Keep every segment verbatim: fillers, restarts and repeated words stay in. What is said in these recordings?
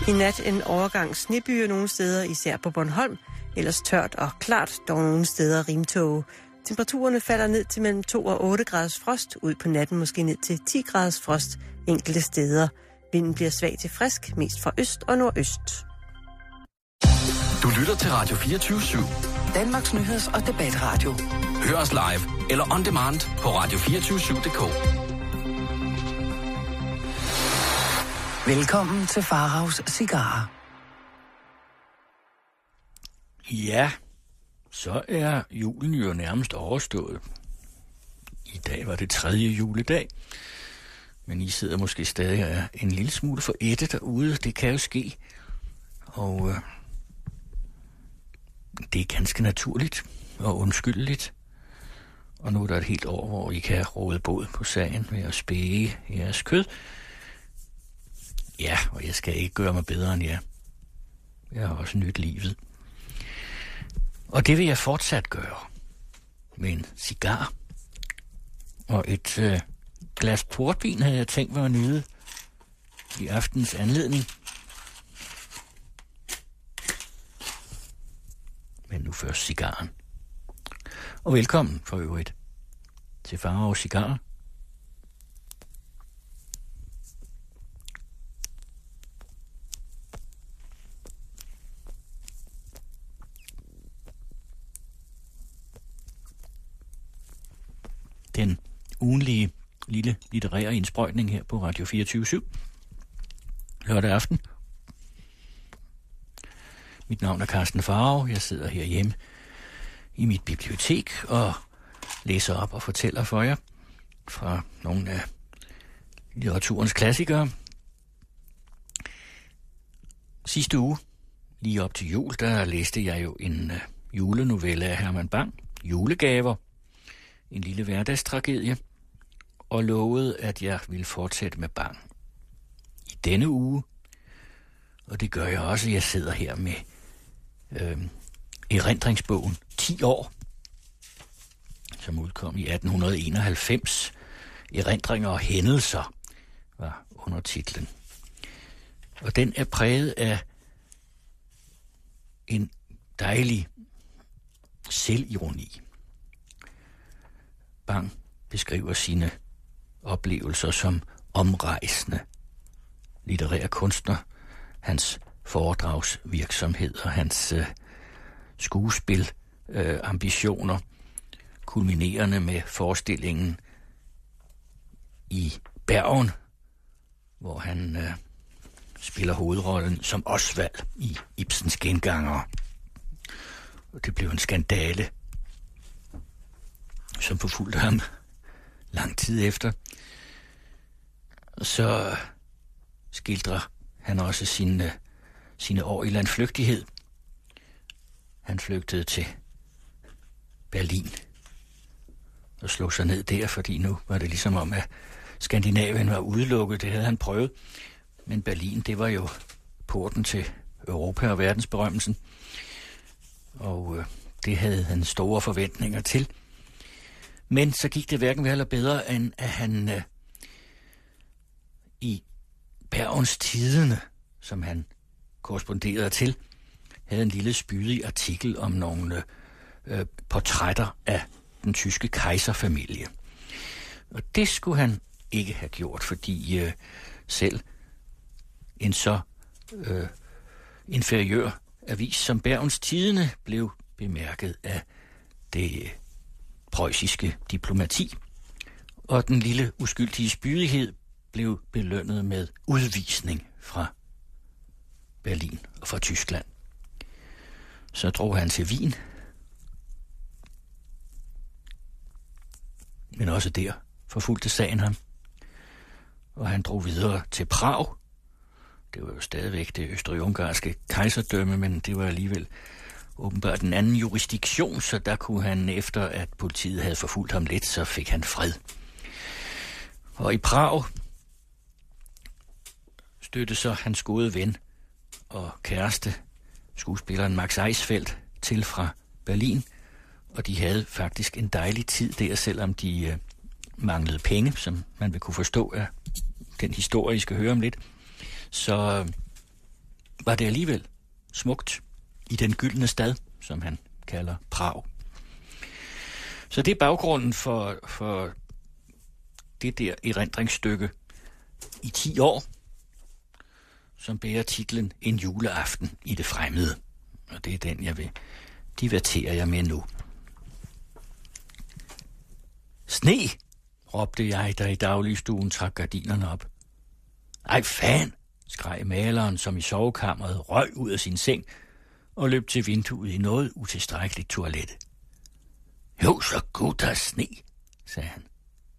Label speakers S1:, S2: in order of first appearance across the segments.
S1: I nat en overgang snebyer nogle steder, især på Bornholm. Ellers tørt og klart, dog nogle steder rimtåge. Temperaturerne falder ned til mellem to og otte graders frost. Ud på natten måske ned til ti graders frost enkelte steder. Vinden bliver svag til frisk, mest fra øst og nordøst.
S2: Du lytter til Radio fireogtyve syv.
S3: Danmarks nyheds- og debatradio.
S2: Hør os live eller on demand på radio to fire syv punktum d k.
S3: Velkommen til Faraos Cigarer.
S4: Ja, så er julen jo nærmest overstået. I dag var det tredje juledag, men I sidder måske stadig og er en lille smule for ætte derude. Det kan jo ske, og øh, det er ganske naturligt og undskyldeligt. Og nu er der et helt år, hvor I kan råde båd på sagen ved at spæge jeres kød. Ja, og jeg skal ikke gøre mig bedre end jer. Jeg har også nyt livet. Og det vil jeg fortsat gøre. Med en cigar. Og et øh, glas portvin havde jeg tænkt mig at nyde i aftens anledning. Men nu først cigaren. Og velkommen for øvrigt til Faraos Cigarer. Den ugenlige lille litterære indsprøjtning her på Radio fireogtyve syv. Lørdag aften. Mit navn er Carsten Farao. Jeg sidder herhjemme i mit bibliotek og læser op og fortæller for jer fra nogle af litteraturens klassikere. Sidste uge, lige op til jul, der læste jeg jo en uh, julenovelle af Herman Bang, Julegaver. En lille hverdagstragedie, og lovede, at jeg ville fortsætte med Bang i denne uge. Og det gør jeg også. Jeg sidder her med øh, erindringsbogen ti år, som udkom i atten enoghalvfems. Erindringer og hændelser var undertitlen. Og den er præget af en dejlig selvironi. Bang beskriver sine oplevelser som omrejsende litterær kunstner, hans foredragsvirksomhed og hans øh, skuespil, øh, ambitioner, kulminerende med forestillingen i Bergen, hvor han øh, spiller hovedrollen som Osvald i Ibsens Gengangere. Og det blev en skandale, som forfulgte ham lang tid efter. Så skildrer han også sine, sine år i landflygtighed. Han flygtede til Berlin og slog sig ned der, fordi nu var det ligesom om, at Skandinavien var udelukket. Det havde han prøvet. Men Berlin, det var jo porten til Europa og verdensberømmelsen. Og øh, det havde han store forventninger til. Men så gik det hverken vel eller bedre, end at han øh, i Bergens Tidende, som han korresponderede til, havde en lille spydig artikel om nogle øh, portrætter af den tyske kejserfamilie. Og det skulle han ikke have gjort, fordi øh, selv en så øh, inferiør avis som Bergens Tidende blev bemærket af det preussiske diplomati, og den lille uskyldige spydighed blev belønnet med udvisning fra Berlin og fra Tyskland. Så drog han til Wien, men også der forfulgte sagen ham, og han drog videre til Prag. Det var jo stadigvæk det østrig-ungarske kejserdømme, men det var alligevel åbenbart en anden jurisdiktion, så der kunne han, efter at politiet havde forfulgt ham lidt, så fik han fred. Og i Prag stødte så hans gode ven og kæreste, skuespilleren Max Eisfeldt, til fra Berlin, og de havde faktisk en dejlig tid der, selvom de øh, manglede penge, som man vil kunne forstå af den historie, I skal høre om lidt. Så var det alligevel smukt i den gyldne stad, som han kalder Prag. Så det er baggrunden for, for det der erindringsstykke i ti år, som bærer titlen En juleaften i det fremmede. Og det er den, jeg vil divertere jer med nu. Sne, råbte jeg, da i dagligstuen trak gardinerne op. Ej, fan, skreg maleren, som i sovekammeret røg ud af sin seng og løb til vinduet i noget utilstrækkeligt toilet. Jo, så god der sne, sagde han.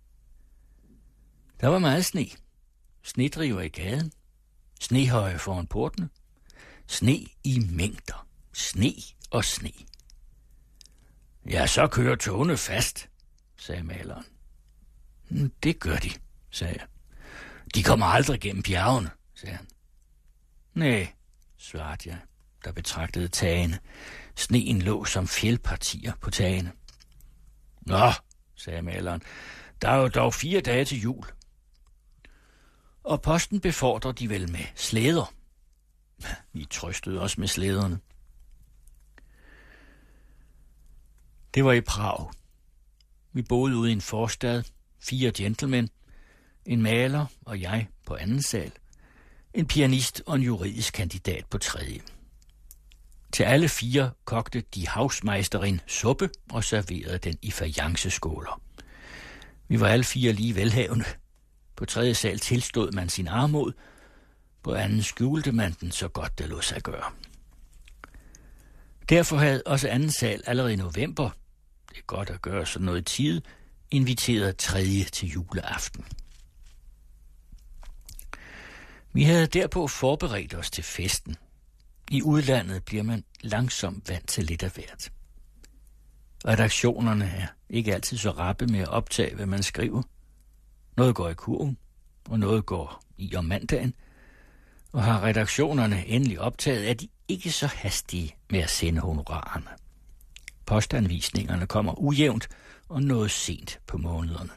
S4: Der var meget sne. Snedriver i gaden. Snehøje foran portene. Sne i mængder. Sne og sne. Ja, så kører togene fast, sagde maleren. Det gør de, sagde jeg. De kommer aldrig gennem bjergene, sagde han. Næh, svarede jeg, der betragtede tagene. Sneen lå som fjeldpartier på tagene. Nå, sagde maleren, der er jo dog fire dage til jul. Og posten befordrer de vel med slæder. Vi trøstede os med slæderne. Det var i Prag. Vi boede ude i en forstad, fire gentlemen, en maler og jeg på anden sal, en pianist og en juridisk kandidat på tredje. Til alle fire kogte de hausmeisterin suppe og serverede den i fajanceskåler. Vi var alle fire lige velhavende. På tredje sal tilstod man sin armod, på anden skjulte man den så godt det lod sig gøre. Derfor havde også anden sal allerede i november, det er godt at gøre sådan noget i tide, inviteret tredje til juleaften. Vi havde derpå forberedt os til festen. I udlandet bliver man langsomt vant til lidt af hvert. Redaktionerne er ikke altid så rappe med at optage, hvad man skriver. Noget går i kurven, og noget går i om mandagen. Og har redaktionerne endelig optaget, er de ikke så hastige med at sende honorarerne. Postanvisningerne kommer ujævnt og noget sent på månederne.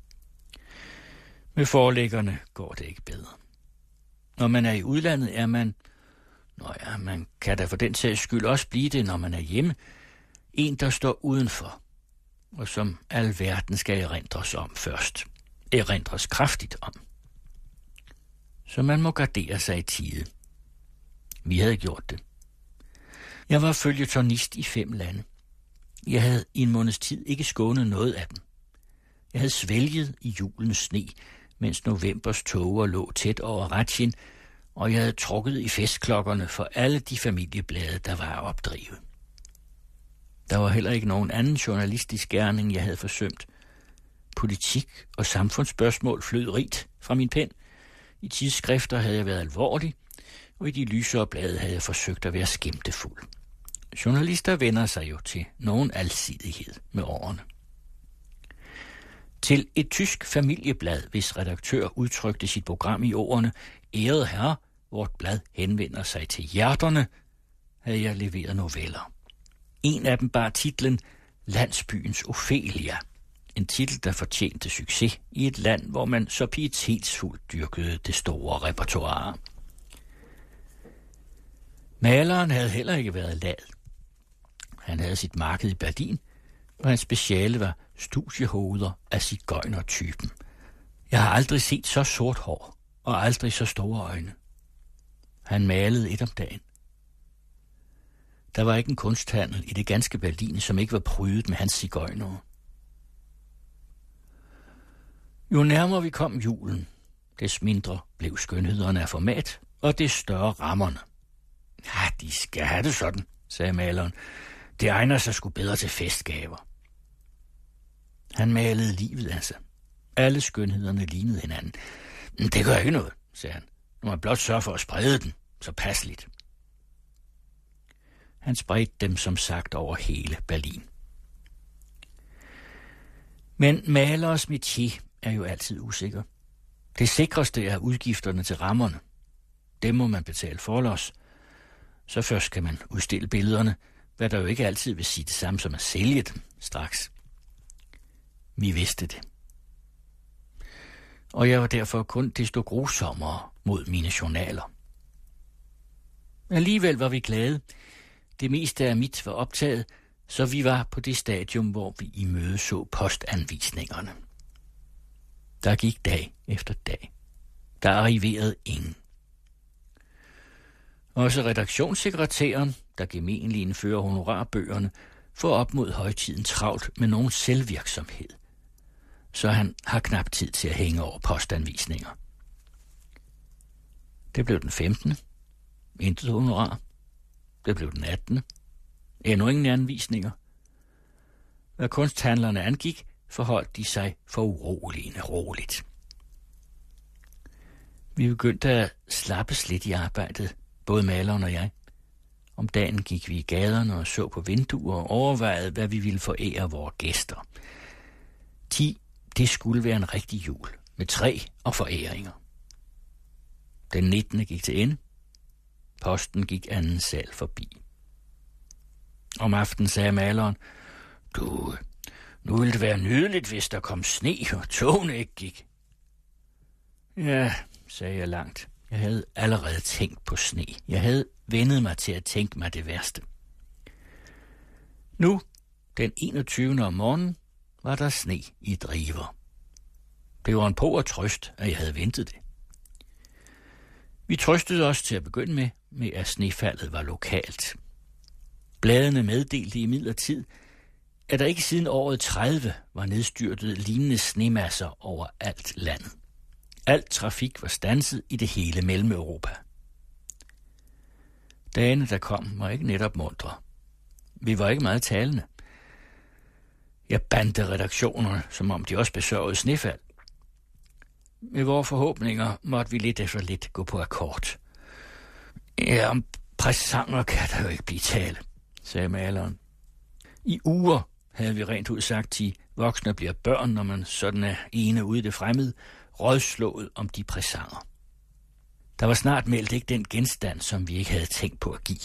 S4: Med forlæggerne går det ikke bedre. Når man er i udlandet, er man, nå ja, man kan da for den sags skyld også blive det, når man er hjemme, en, der står udenfor, og som alverden skal erindres om først. Erindres kraftigt om. Så man må gardere sig i tide. Vi havde gjort det. Jeg var føljetonist i fem lande. Jeg havde i en måneds tid ikke skånet noget af dem. Jeg havde svælget i julens sne, mens novembers tåger lå tæt over Ratchin, og jeg havde trukket i festklokkerne for alle de familieblade, der var at opdrive. Der var heller ikke nogen anden journalistisk gerning, jeg havde forsømt. Politik og samfundsspørgsmål flød rigt fra min pen. I tidsskrifter havde jeg været alvorlig, og i de lysere blade havde jeg forsøgt at være skæmtefuld. Journalister vender sig jo til nogen alsidighed med årene. Til et tysk familieblad, hvis redaktør udtrykte sit program i ordene "Ærede herre, vort blad henvender sig til hjerterne", havde jeg leveret noveller. En af dem bar titlen Landsbyens Ophelia. En titel, der fortjente succes i et land, hvor man så pietetsfuldt dyrkede det store repertoire. Maleren havde heller ikke været lad. Han havde sit marked i Berlin, og hans speciale var studiehoveder af sigøjnertypen. Jeg har aldrig set så sort hår, og aldrig så store øjne. Han malede et om dagen. Der var ikke en kunsthandel i det ganske Berlin, som ikke var prydet med hans sigøjnere. Jo nærmere vi kom julen, des mindre blev skønhederne af format, og des større rammerne. Ja, de skal have det sådan, sagde maleren. Det egner sig sgu bedre til festgaver. Han malede livet af sig. Alle skønhederne lignede hinanden. Det gør ikke noget, sagde han. Nu må man blot sørge for at sprede den, så passeligt. Han spredte dem som sagt over hele Berlin. Men maleres métier er jo altid usikker. Det sikreste er udgifterne til rammerne. Dem må man betale forlods. Så først kan man udstille billederne, hvad der jo ikke altid vil sige det samme som at sælge dem straks. Vi vidste det. Og jeg var derfor kun desto grusommere mod mine journaler. Alligevel var vi glade. Det meste af mit var optaget, så vi var på det stadium, hvor vi imødeså postanvisningerne. Der gik dag efter dag. Der arriverede ingen. Også redaktionssekretæren, der gementlig indfører honorarbøgerne, får op mod højtiden travlt med nogen selvvirksomhed. Så han har knap tid til at hænge over postanvisninger. Det blev den femtende Intet honorar. Det blev den attende Endnu ingen anvisninger. Hvad kunsthandlerne angik, forholdt de sig for uroligende roligt. Vi begyndte at slappes lidt i arbejdet, både maleren og jeg. Om dagen gik vi i gaderne og så på vinduer og overvejede, hvad vi ville forære vores gæster. ti Det skulle være en rigtig jul, med træ og foræringer. Den nittende gik til ende. Posten gik anden sal forbi. Om aftenen sagde maleren, du, nu ville det være nydeligt, hvis der kom sne, og togene ikke gik. Ja, sagde jeg langt. Jeg havde allerede tænkt på sne. Jeg havde vendet mig til at tænke mig det værste. Nu, den enogtyvende om morgenen, var der sne i driver. Det var en påer trøst, at jeg havde ventet det. Vi trøstede os til at begynde med, med at snefaldet var lokalt. Bladene meddelte imidlertid, at der ikke siden året tredive var nedstyrtet lignende snemasser over alt landet. Alt trafik var standset i det hele Mellem-Europa. Dagene, der kom, var ikke netop muntre. Vi var ikke meget talende. Jeg bandte redaktionerne, som om de også besørgede snefald. Med vores forhåbninger måtte vi lidt efter lidt gå på akkord. Ja, om præsanger kan der jo ikke blive tale, sagde maleren. I uger havde vi rent ud sagt, de voksne bliver børn, når man sådan er ene ude i det fremmede, rådslået om de præsanger. Der var snart meldt ikke den genstand, som vi ikke havde tænkt på at give.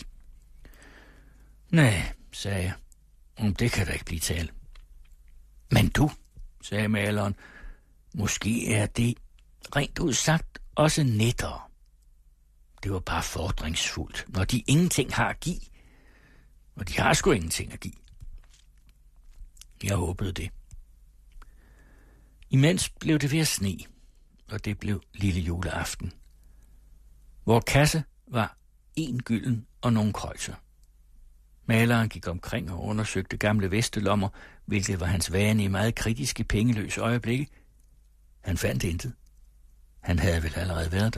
S4: Nej, sagde jeg, om det kan der ikke blive tale. Men du, sagde maleren, måske er det rent ud sagt også nettere. Det var bare fordringsfuldt, når de ingenting har at give. Og de har sgu ingenting at give. Jeg håbede det. Imens blev det ved at sne, og det blev lille juleaften. Vor kasse var en gylden og nogle krøjser. Maleren gik omkring og undersøgte gamle vestelommer, hvilket var hans vane i meget kritiske pengeløse øjeblikke. Han fandt intet. Han havde vel allerede været der.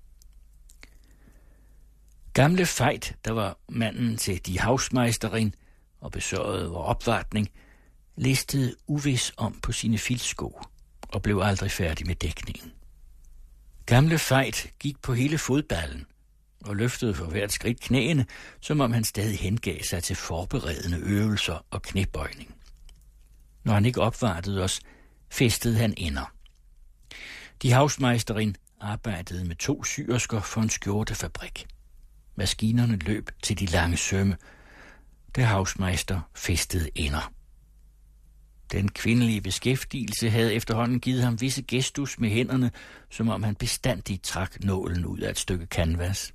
S4: Gamle Fejt, der var manden til de Hausmeisterin og besørgede vor opvartning, listede uvis om på sine filtsko og blev aldrig færdig med dækningen. Gamle Fejt gik på hele fodballen og løftede for hvert skridt knæene, som om han stadig hengav sig til forberedende øvelser og knæbøjning. Når han ikke opvartede os, festede han ender. De Hausmeisterin arbejdede med to syersker for en skjortefabrik. Maskinerne løb til de lange sømme. Det Hausmeister festede ender. Den kvindelige beskæftigelse havde efterhånden givet ham visse gestus med hænderne, som om han bestandigt trak nålen ud af et stykke canvas.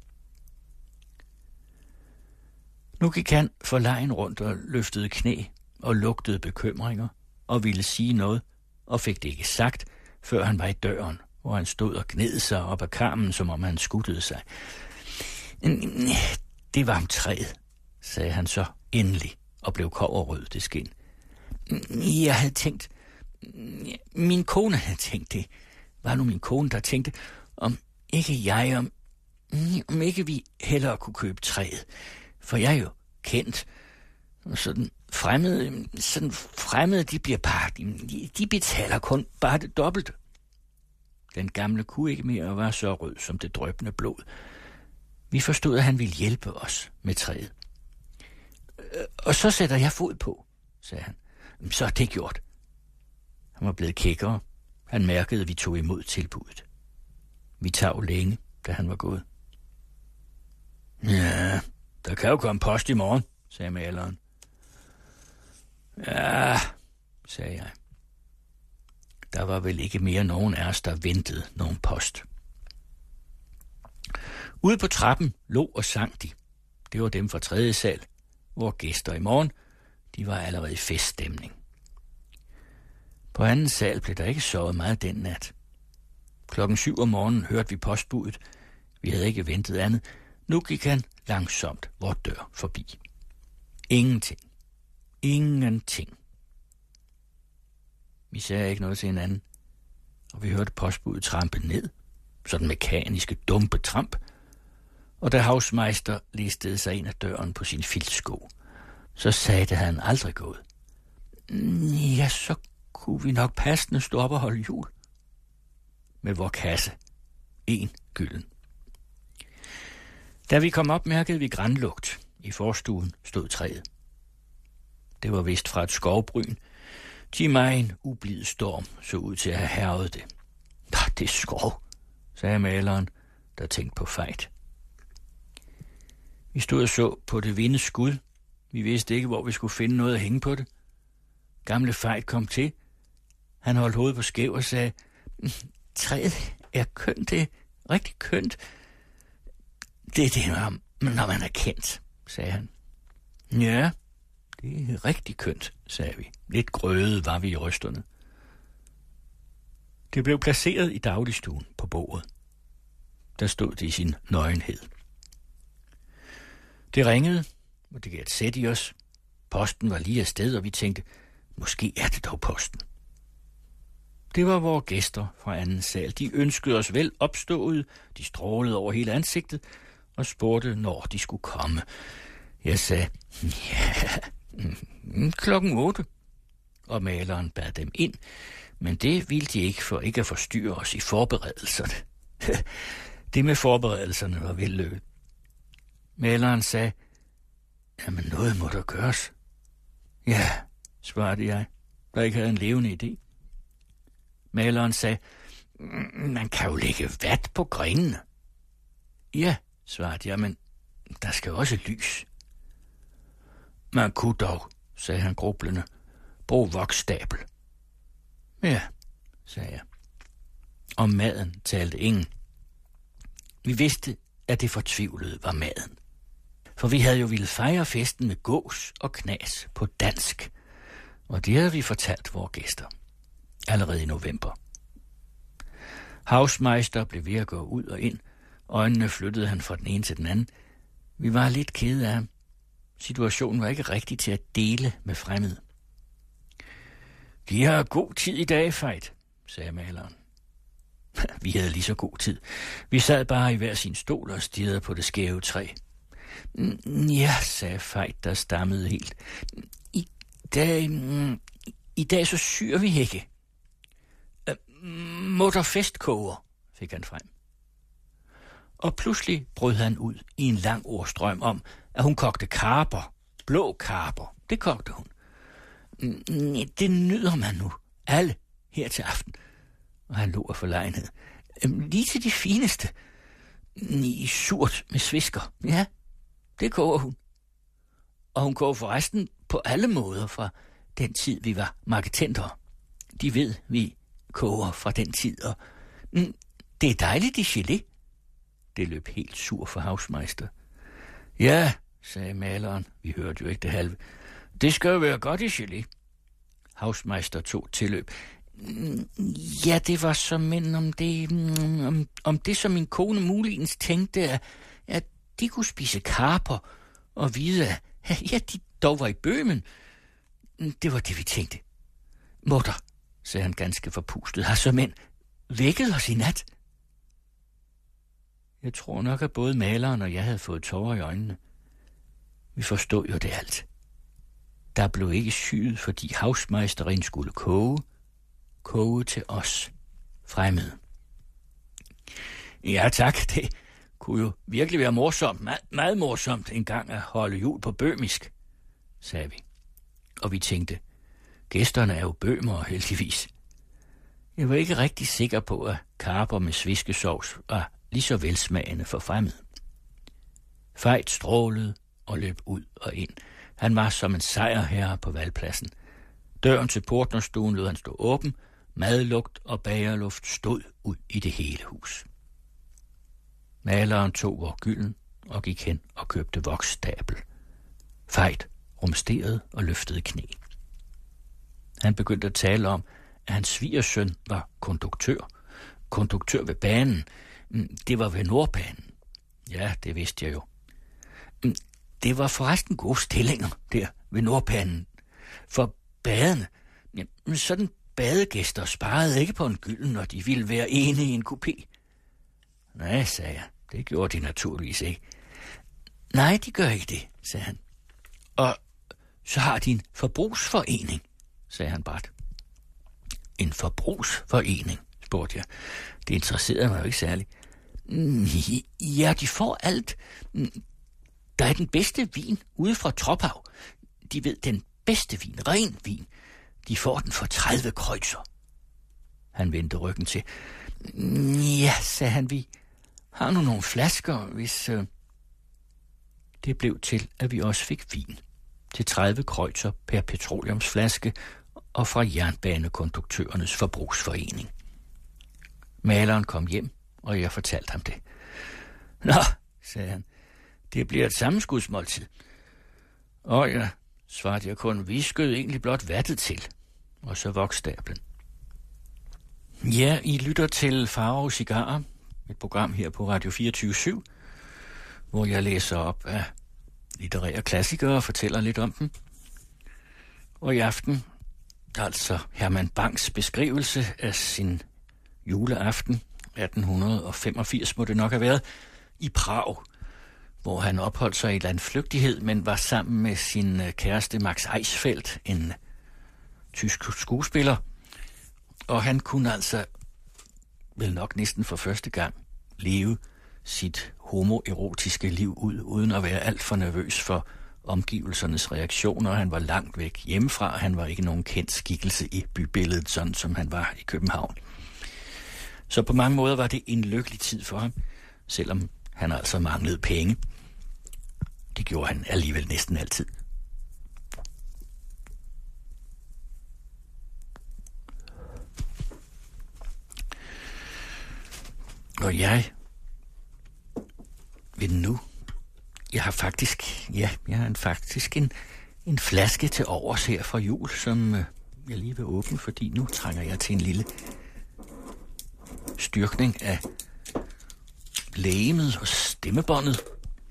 S4: Nu gik han forlegen rundt og løftede knæ og lugtede bekymringer og ville sige noget, og fik det ikke sagt, før han var i døren, hvor han stod og gned sig op ad karmen, som om han skuttede sig. Det var om træet, sagde han så endelig og blev kobberrød det skin. Jeg havde tænkt, min kone havde tænkt det. Var nu min kone, der tænkte, om ikke jeg, om, om ikke vi hellere kunne købe træet. For jeg er jo kendt. Og sådan fremmede, sådan fremmede, de bliver bare, de, de betaler kun bare det dobbelte. Den gamle kunne ikke mere og var så rød som det dryppende blod. Vi forstod, at han ville hjælpe os med træet. Og så sætter jeg fod på, sagde han. Så er det gjort. Han var blevet kækkere. Han mærkede, at vi tog imod tilbuddet. Vi tav længe, da han var gået. Ja, der kan jo komme post i morgen, sagde maleren. Ja, sagde jeg. Der var vel ikke mere nogen af os, der ventede nogen post. Ude på trappen lå og sang de, Det var dem fra tredje sal, hvor gæster i morgen, de var allerede i feststemning. På anden sal blev der ikke sovet meget den nat. Klokken syv om morgenen hørte vi postbudet. Vi havde ikke ventet andet. Nu gik han langsomt vor dør forbi. Ingenting. Ingenting. Vi sagde ikke noget til hinanden, og vi hørte postbudet trampe ned, sådan mekaniske, dumpe tramp, og da Hausmeister listede sig ind ad døren på sin filtsko, så sagde han aldrig gået. Ja, så kunne vi nok passende stå op og holde jul. Med vor kasse. En gylden. Da vi kom op, mærkede vi granlugt. I forstuen stod træet. Det var vist fra et skovbryn. Til mig en ublid storm så ud til at have hærget det. Det er skov, sagde maleren, der tænkte på Fejt. Vi stod og så på det vinde skud. Vi vidste ikke, hvor vi skulle finde noget at hænge på det. Gamle Fejt kom til. Han holdt hovedet på skæv og sagde, træet er kønt, det er rigtig kønt. Det er det, når man er kendt, sagde han. Ja, det er rigtig kønt, sagde vi. Lidt grøde var vi i rysterne. Det blev placeret i dagligstuen på bordet. Der stod det i sin nøgenhed. Det ringede, og det gav et sæt i os. Posten var lige afsted, og vi tænkte, måske er det dog posten. Det var vores gæster fra anden sal. De ønskede os vel opstået. De strålede over hele ansigtet og spurgte, når de skulle komme. Jeg sagde, ja, klokken otte. Og maleren bad dem ind, men det ville de ikke for ikke at forstyrre os i forberedelserne. Det med forberedelserne var vellykket. Maleren sagde, jamen noget må der gøres. Ja, svarede jeg, der ikke havde en levende idé. Maleren sagde, man kan jo lægge vat på grenene. Ja, svarede jeg, men der skal også lys. Man kunne dog, sagde han grublende, bruge voksstabel. Ja, sagde jeg. Om maden talte ingen. Vi vidste, at det fortvivlede var maden. For vi havde jo ville fejre festen med gås og knas på dansk. Og det havde vi fortalt vores gæster. Allerede i november. Hausmeister blev ved at gå ud og ind. Øjnene flyttede han fra den ene til den anden. Vi var lidt kede af ham. Situationen var ikke rigtig til at dele med fremmede. De har god tid i dag, Fejt, sagde maleren. Vi havde lige så god tid. Vi sad bare i hver sin stol og stirrede på det skæve træ. Ja, sagde Fejt, der stammede helt. I dag, i dag så syr vi ikke. Må der festkoger, fik han frem. Og pludselig brød han ud i en lang ordstrøm om, at hun kogte karper. Blå karper, det kogte hun. Det nyder man nu, alle, her til aften. Og han lå af forlegenhed. Lige til de fineste. I surt med svisker. Ja, det koger hun. Og hun koger forresten på alle måder fra den tid, vi var marketenter. De ved, vi koger fra den tid, og mm, det er dejligt i gelé. Det løb helt sur for Hausmeister. Ja, sagde maleren. Vi hørte jo ikke det halve. Det skal jo være godt i gelé. Hausmeister tog tilløb. Ja, det var som en om det, om, om det, som min kone muligens tænkte, at, at de kunne spise karper og vide, at ja, de dog var i Bøhmen. Det var det, vi tænkte. Mutter, sagde han ganske forpustet, har som en vækket os i nat. Jeg tror nok, at både maleren og jeg havde fået tårer i øjnene. Vi forstod jo det alt. Der blev ikke syet, fordi Hausmeisterin skulle koge. Koge til os, fremmede. Ja tak, det kunne jo virkelig være morsomt, meget, meget morsomt en gang at holde jul på bøhmisk, sagde vi. Og vi tænkte, gæsterne er jo bøhmer heldigvis. Jeg var ikke rigtig sikker på, at karper med sviskesovs var lige så velsmagende for fremmede. Fejt strålede og løb ud og ind. Han var som en sejrherre på valgpladsen. Døren til portnerstuen lod han stå åben. Madlugt og bagerluft stod ud i det hele hus. Maleren tog vor gylden og gik hen og købte voksstabel. Fejt rumsterede og løftede knæ. Han begyndte at tale om, at hans svigersøn var konduktør. Konduktør ved banen. Det var ved Nordbanen. Ja, det vidste jeg jo. Det var forresten gode stillinger der ved Nordbanen. For baderne, sådan badegæster sparede ikke på en gylden, når de ville være ene i en kupé. Nej, sagde jeg. Det gjorde de naturligvis ikke. Nej, de gør ikke det, sagde han. Og så har de en forbrugsforening, sagde han brat. En forbrugsforening, spurgte jeg. Det interesserede mig jo ikke særligt. Ja, de får alt. Der er den bedste vin ude fra Trophav. De ved, den bedste vin, ren vin. De får den for tredive kreuzer. Han vendte ryggen til. Ja, sagde han, vi har nu nogle flasker, hvis... Øh... Det blev til, at vi også fik vin. Til tredive kreuzer per petroleumsflaske og fra jernbanekonduktørernes forbrugsforening. Maleren kom hjem, og jeg fortalte ham det. Nå, sagde han, det bliver et sammenskudsmåltid. Og ja, svarede jeg kun, vi skød egentlig blot vattet til. Og så voksstablen. Ja, I lytter til Faro Cigarer, et program her på Radio fireogtyve syv, hvor jeg læser op af litterære klassikere og fortæller lidt om dem. Og i aften, altså Herman Bangs beskrivelse af sin juleaften, atten femogfirs må det nok have været, i Prag, hvor han opholdt sig i landflygtighed, men var sammen med sin kæreste Max Eichfeldt, en tysk skuespiller. Og han kunne altså vel nok næsten for første gang leve sit homoerotiske liv ud, uden at være alt for nervøs for omgivelsernes reaktioner. Han var langt væk hjemmefra, han var ikke nogen kendt skikkelse i bybilledet, sådan som han var i København. Så på mange måder var det en lykkelig tid for ham, selvom han altså manglede penge. Det gjorde han alligevel næsten altid. Og jeg ved nu, jeg har faktisk, ja, jeg har en, faktisk en, en flaske til overs her fra jul, som øh, jeg lige vil åbne, fordi nu trænger jeg til en lille styrkning af legemet og stemmebåndet.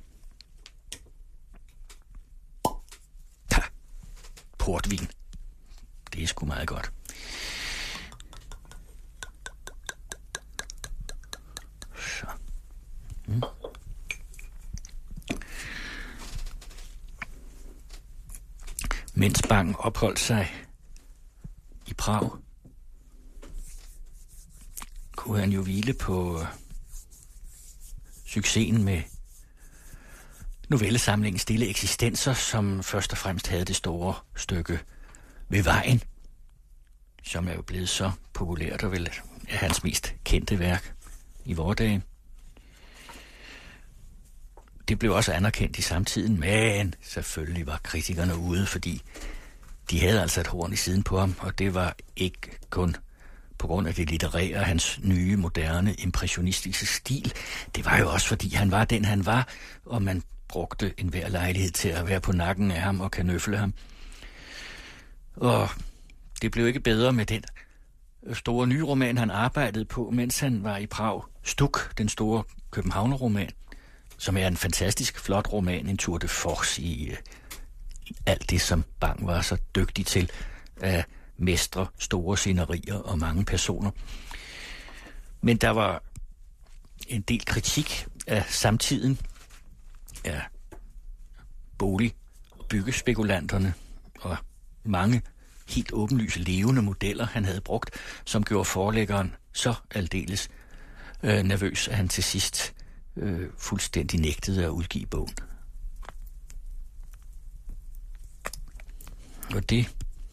S4: Ha! Portvin. Det er sgu meget godt. Så. Mm. Mens Bang opholdt sig i Prag, kunne han jo hvile på succesen med novellesamlingen Stille Eksistenser, som først og fremmest havde det store stykke Ved Vejen, som er jo blevet så populært og vel er hans mest kendte værk i vore dage. Det blev også anerkendt i samtiden, men selvfølgelig var kritikerne ude, fordi de havde altså et horn i siden på ham, og det var ikke kun på grund af det litterære, hans nye, moderne, impressionistiske stil. Det var jo også, fordi han var den, han var, og man brugte enhver lejlighed til at være på nakken af ham og kanøfle ham. Og det blev ikke bedre med den store nye roman, han arbejdede på, mens han var i Prag. Stuk, den store københavner-roman, som er en fantastisk flot roman, en tour de force i, i alt det, som Bang var så dygtig til at mestre store scenerier og mange personer. Men der var en del kritik af samtiden, af bolig- og byggespekulanterne og mange helt åbenlyse levende modeller, han havde brugt, som gjorde forlæggeren så aldeles øh, nervøs, at han til sidst øh, fuldstændig nægtede at udgive bogen. Og det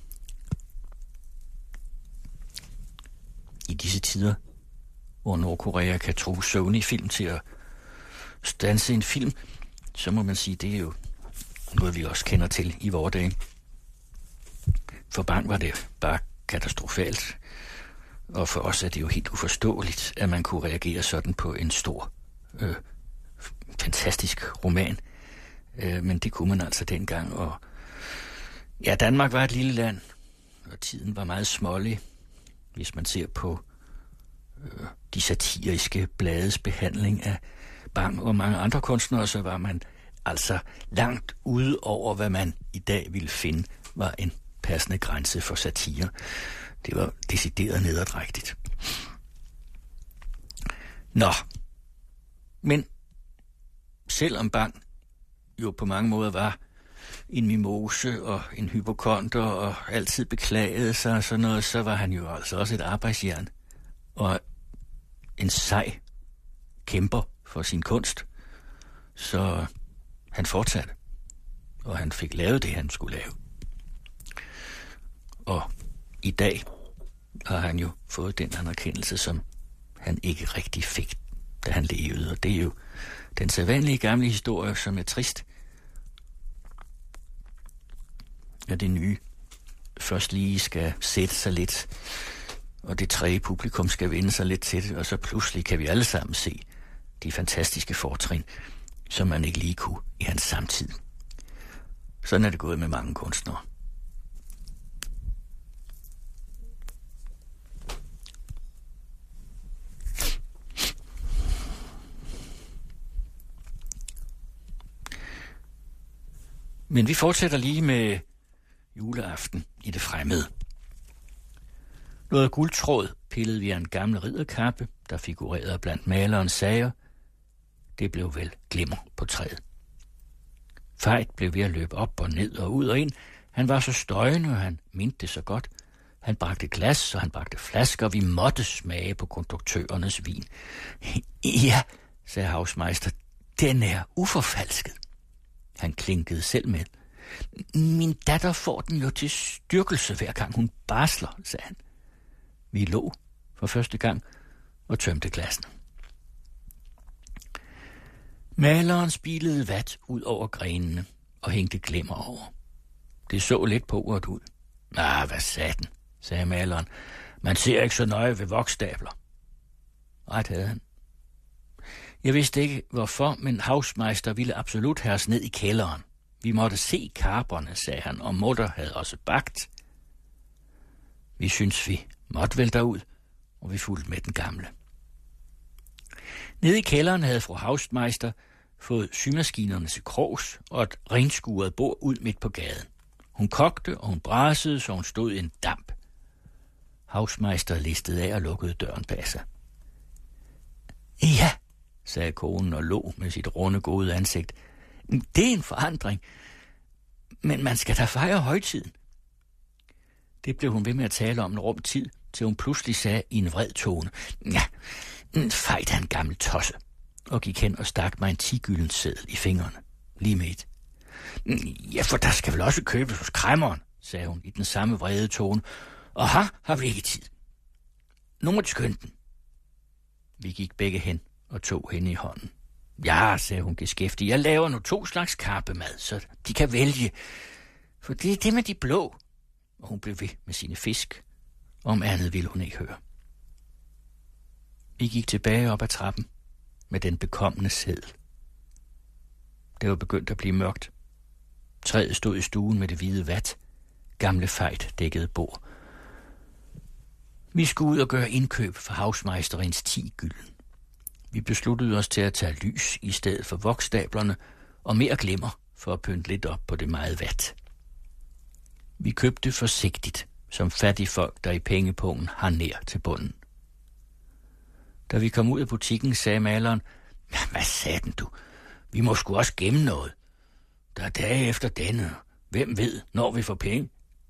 S4: i disse tider, hvor Nordkorea kan true Sony-film til at standse en film, så må man sige, det er jo noget, vi også kender til i vore dage. For Bang var det bare katastrofalt, og for os er det jo helt uforståeligt, at man kunne reagere sådan på en stor, øh, fantastisk fantastisk roman. Øh, men det kunne man altså dengang. Og ja, Danmark var et lille land, og tiden var meget smålig, hvis man ser på øh, de satiriske blades behandling af Bang og mange andre kunstnere, så var man altså langt ude over, hvad man i dag ville finde var en passende grænse for satire. Det var decideret nederdrægtigt. Nå, men selvom Bang jo på mange måder var en mimose og en hypokonter og altid beklagede sig og sådan noget, så var han jo altså også et arbejdsjern og en sej kæmper for sin kunst. Så han fortsatte, og han fik lavet det, han skulle lave. Og i dag har han jo fået den anerkendelse, som han ikke rigtig fik, da han levede. Og det er jo den sædvanlige gamle historie, som er trist. At det nye først lige skal sætte sig lidt, og det tredje publikum skal vende sig lidt til det, og så pludselig kan vi alle sammen se de fantastiske fortrin, som man ikke lige kunne i hans samtid. Sådan er det gået med mange kunstnere. Men vi fortsætter lige med juleaften i det fremmede. Noget guldtråd pillede vi af en gammel ridderkappe, der figurerede blandt malerens sager. Det blev vel glimmer på træet. Fejt blev ved at løbe op og ned og ud og ind. Han var så støjende, og han mente det så godt. Han bragte glas, og han bragte flasker, og vi måtte smage på konduktørernes vin. Ja, sagde Hausmeister, den er uforfalsket. Han klinkede selv med. Min datter får den jo til styrkelse, hver gang hun barsler, sagde han. Vi lå for første gang og tømte glassene. Maleren spilede vat ud over grenene og hængte glimmer over. Det så lidt påret ud. Ah, hvad satan, sagde maleren. Man ser ikke så nøje ved vokstabler. Ret havde han. Jeg vidste ikke, hvorfor, men Hausmeister ville absolut have os ned i kælderen. Vi måtte se karperne, sagde han, og mutter havde også bagt. Vi syntes, vi måtte vel derud, og vi fulgte med den gamle. Nede i kælderen havde fru Hausmeister fået symaskinerne til krogs og et renskuret bord ud midt på gaden. Hun kogte, og hun brasede, så hun stod i en damp. Hausmeister listede af og lukkede døren bag sig. Ja, sagde konen og lå med sit runde gode ansigt. Det er en forandring, men man skal da fejre højtiden. Det blev hun ved med at tale om en rum tid, til hun pludselig sagde i en vred tone. Ja, fejt er en gammel tosse, og gik hen og stak mig en ti-gyldent seddel i fingrene, lige midt. Ja, for der skal vel også købes hos kræmmeren, sagde hun i den samme vrede tone, og her har vi ikke tid. Nu må de skynde den. Vi gik begge hen og tog hende i hånden. Ja, sagde hun geskæftig, jeg laver nu to slags kappemad, så de kan vælge, for det er det med de blå. Og hun blev ved med sine fisk. Om andet ville hun ikke høre. Vi gik tilbage op ad trappen med den bekommende seddel. Det var begyndt at blive mørkt. Træet stod i stuen med det hvide vat. Gamle fejt dækkede bord. Vi skulle ud og gøre indkøb for Hausmeisterens ti gylden. Vi besluttede os til at tage lys i stedet for voksstablerne og mere glimmer for at pynte lidt op på det meget vat. Vi købte forsigtigt, som fattige folk, der i pengepungen har nær til bunden. Da vi kom ud af butikken, sagde maleren, ja, hvad sagde den du? Vi må sgu også gemme noget. Der er dage efter denne. Hvem ved, når vi får penge?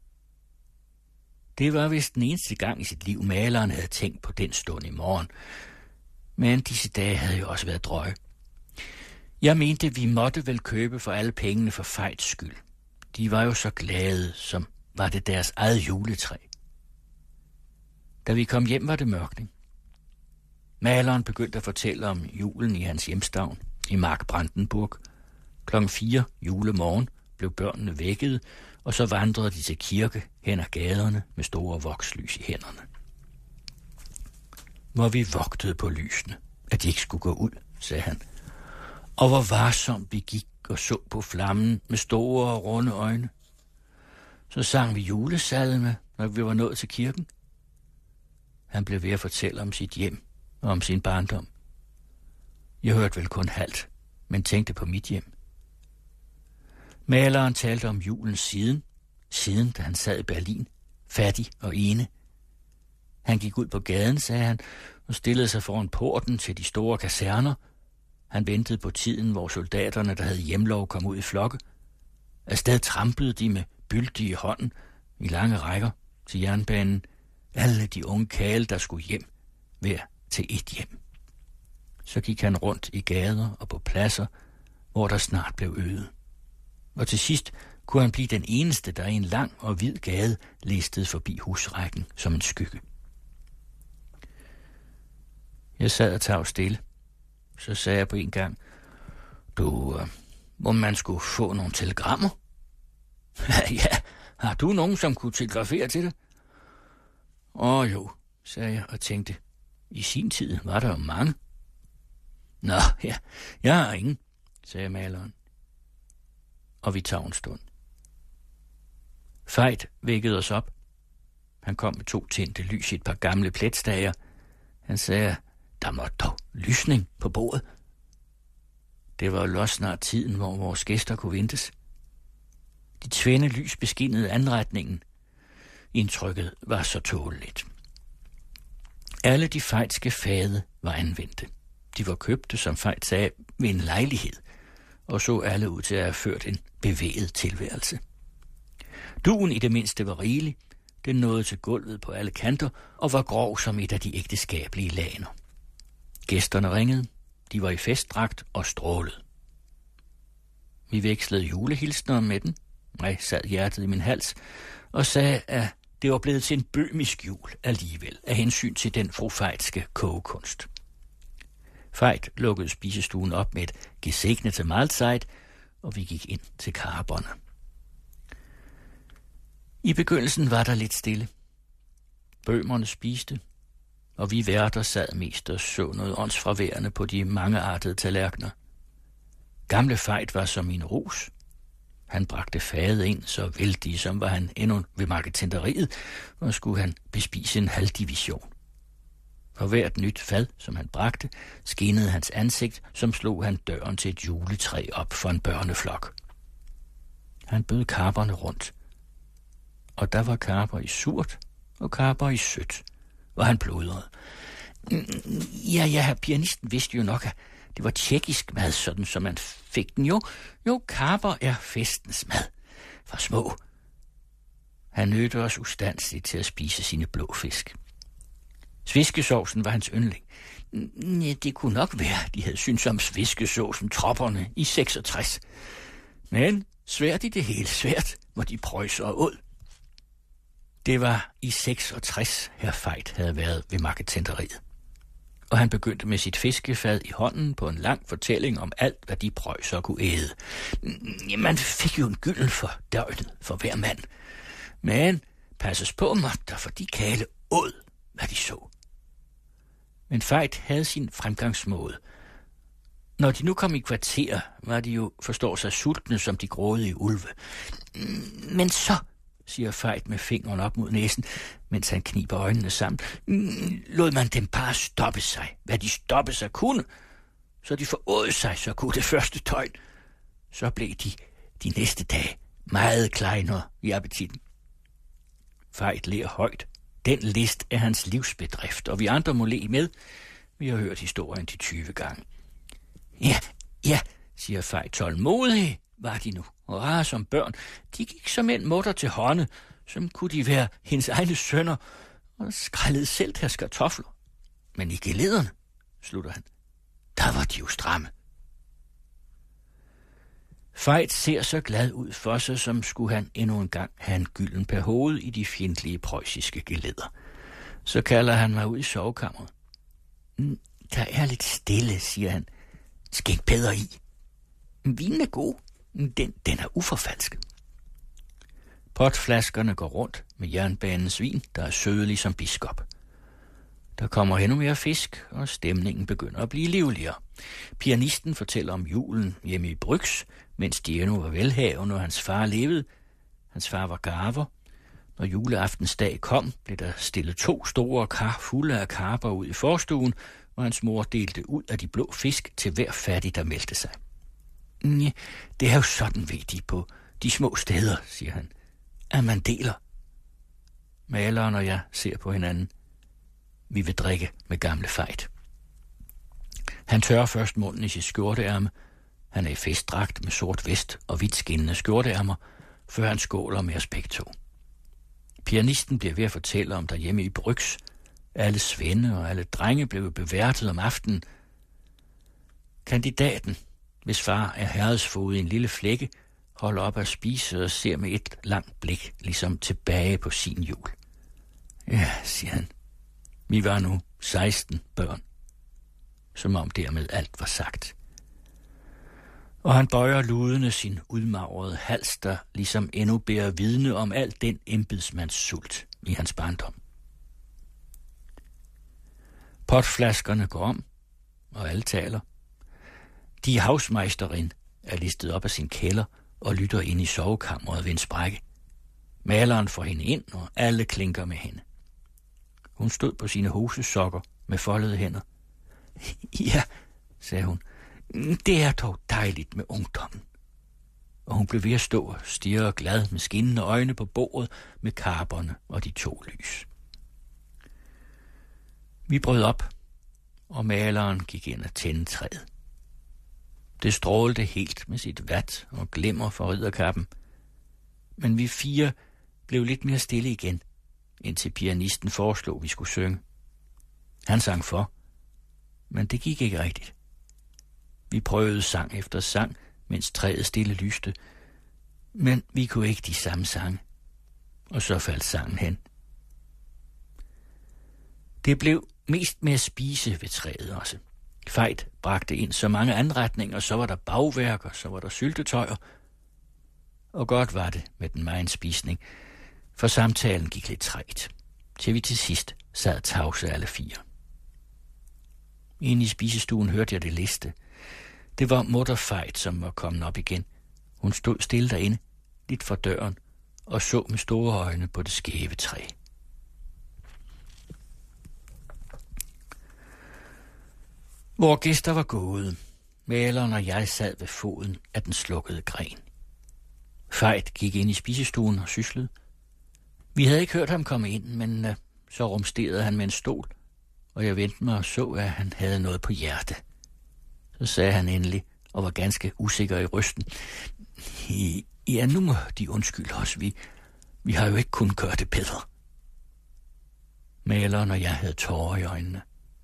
S4: Det var vist den eneste gang i sit liv, maleren havde tænkt på den stund i morgen. Men disse dage havde jo også været drøje. Jeg mente, vi måtte vel købe for alle pengene for Fejts skyld. De var jo så glade, som var det deres eget juletræ. Da vi kom hjem, var det mørkning. Maleren begyndte at fortælle om julen i hans hjemstavn, i Mark Brandenburg. Klokken fire julemorgen blev børnene vækket, og så vandrede de til kirke hen ad gaderne med store vokslys i hænderne. Hvor vi vogtede på lysene, at de ikke skulle gå ud, sagde han. Og hvor varsomt vi gik og så på flammen med store og runde øjne. Så sang vi julesalme, når vi var nået til kirken. Han blev ved at fortælle om sit hjem og om sin barndom. Jeg hørte vel kun halvt, men tænkte på mit hjem. Maleren talte om julen siden, siden da han sad i Berlin, fattig og ene. Han gik ud på gaden, sagde han, og stillede sig foran porten til de store kaserner. Han ventede på tiden, hvor soldaterne, der havde hjemlov, kom ud i flokke. Afsted trampede de med bylte i hånden, i lange rækker, til jernbanen. Alle de unge kale, der skulle hjem, hver til et hjem. Så gik han rundt i gader og på pladser, hvor der snart blev øget. Og til sidst kunne han blive den eneste, der i en lang og hvid gade listede forbi husrækken som en skygge. Jeg sad og tag stille. Så sagde jeg på en gang, du, øh, må man skulle få nogle telegrammer? Ja, har du nogen, som kunne telegrafere til det? Åh jo, sagde jeg og tænkte, i sin tid var der jo mange. Nå, ja, jeg har ingen, sagde maleren. Og vi tog en stund. Fejt vækkede os op. Han kom med to tændte lys i et par gamle pletstager. Han sagde, der måtte dog lysning på bordet. Det var jo også snart tiden, hvor vores gæster kunne ventes. De tvende lys beskinnede anretningen. Indtrykket var så tåleligt. Alle de fejtske fade var anvendte. De var købte, som Fejt sagde, ved en lejlighed, og så alle ud til at have ført en bevæget tilværelse. Duen i det mindste var rigelig. Den nåede til gulvet på alle kanter og var grov som et af de ægteskabelige laner. Gæsterne ringede. De var i festdragt og strålede. Vi vekslede julehilsner med den. Jeg sad hjertet i min hals og sagde, at det var blevet til en bøhmisk jul alligevel, af hensyn til den fru Fejtske kogekunst. Fejt lukkede spisestuen op med et gesegnete Mahlzeit, og vi gik ind til karaberne. I begyndelsen var der lidt stille. Bøhmerne spiste, og vi værter sad mest og så noget åndsfraværende på de mangeartede tallerkener. Gamle Fejt var som en rus. Han bragte fadet ind, så vældig som var han endnu ved marketenderiet, og skulle han bespise en halv division. Og hvert nyt fad, som han bragte, skinnede hans ansigt, som slog han døren til et juletræ op for en børneflok. Han bød karperne rundt, og der var karper i surt og karper i sødt, og han blodrede. Ja, ja, pianisten vidste jo nok, at det var tjekkisk mad, sådan som man fik den jo. Jo, karper er festens mad. For små. Han nødte os ustandsligt til at spise sine blå fisk. Sviskesovsen var hans yndling. Ja, det kunne nok være, de havde syntes om sviskesovsen tropperne i seksogtres. Men svært i det hele, svært, hvor de prøjser og åd. Det var i seksogtres, herr Fejt havde været ved marketenderiet. Og han begyndte med sit fiskefad i hånden på en lang fortælling om alt, hvad de prøjser kunne æde. Man fik jo en gylden for døgnet for hver mand. Men passes på måtte der, for de kale åd, hvad de så. Men Fejt havde sin fremgangsmåde. Når de nu kom i kvarter, var de jo, forstår sig, sultne som de grådige ulve. Men så, siger Fejt med fingeren op mod næsen, mens han kniber øjnene sammen, lod man dem bare stoppe sig, hvad de stoppe sig kunne. Så de foråd sig, så kunne det første døgn. Så blev de de næste dage meget kleinere i appetitten. Fejt ler højt. Den list er hans livsbedrift, og vi andre må le med. Vi har hørt historien de tyve gange. Ja, ja, siger Fejt tålmodig, var de nu, og rare som børn. De gik som en mutter til hånde, som kunne de være hendes egne sønner, og skrællede selv deres kartofler. Men i gelederne, slutter han, der var de jo stramme. Fejt ser så glad ud for sig, som skulle han endnu en gang have en gylden per hoved i de fjendtlige preussiske geleder. Så kalder han mig ud i sovekammeret. Der er lidt stille, siger han. Skænk bedre i. Vinen er god. Den, den er uforfalsket. Potflaskerne går rundt med jernbanens vin, der er sødelig som biskop. Der kommer endnu mere fisk, og stemningen begynder at blive livligere. Pianisten fortæller om julen hjemme i Bryx, mens de endnu var velhavende, og hans far levede. Hans far var garver. Når juleaftensdag kom, blev der stillet to store kar fulde af karper ud i forstuen, og hans mor delte ud af de blå fisk til hver fattig, der meldte sig. Næh, det er jo sådan vigtigt på de små steder, siger han, at man deler. Maleren og jeg ser på hinanden. Vi vil drikke med gamle Fejt. Han tørrer først munden i sit skjorteærme. Han er i festdragt med sort vest og hvidt skinnende skjorteærmer, før han skåler med os begge to. Pianisten bliver ved at fortælle om derhjemme i Bryx. Alle svende og alle drenge blev beværtet om aftenen. Kandidaten, hvis far er herredsfoged i en lille flække, holder op at spise og ser med et langt blik ligesom tilbage på sin jul. Ja, siger han. Vi var nu seksten børn. Som om dermed alt var sagt. Og han bøjer ludende sin udmagrede hals, der ligesom endnu bærer vidne om alt den embedsmands sult i hans barndom. Potflaskerne går om, og alle taler. De havsmeisterin er listet op af sin kælder og lytter ind i sovekammeret ved en sprække. Maleren får hende ind, og alle klinker med hende. Hun stod på sine hosesokker med foldede hænder. Ja, sagde hun, det er dog dejligt med ungdommen. Og hun blev ved at stå og stirre glad med skinnende øjne på bordet med karperne og de to lys. Vi brød op, og maleren gik ind og tændte træet. Det strålte helt med sit vat og glimmer for ridderkappen. Men vi fire blev lidt mere stille igen, indtil pianisten foreslog, vi skulle synge. Han sang for, men det gik ikke rigtigt. Vi prøvede sang efter sang, mens træet stille lyste, men vi kunne ikke de samme sange, og så faldt sangen hen. Det blev mest med at spise ved træet også. Fejt bragte ind så mange anretninger, så var der bagværker, så var der syltetøjer, og godt var det med den megen spisning, for samtalen gik lidt trægt, til vi til sidst sad tavse alle fire. Inde i spisestuen hørte jeg det liste. Det var mutter Fejt, som var kommet op igen. Hun stod stille derinde, lidt fra døren, og så med store øjne på det skæve træ. Vore gæster var gået. Maleren og jeg sad ved foden af den slukkede gren. Fejt gik ind i spisestuen og syslede. Vi havde ikke hørt ham komme ind, men uh, så rumsterede han med en stol, og jeg vendte mig og så, at han havde noget på hjerte. Så sagde han endelig, og var ganske usikker i røsten. Ja, nu må de undskylde os. Vi, vi har jo ikke kunnet gøre det bedre. Maleren og jeg havde tårer i øjnene.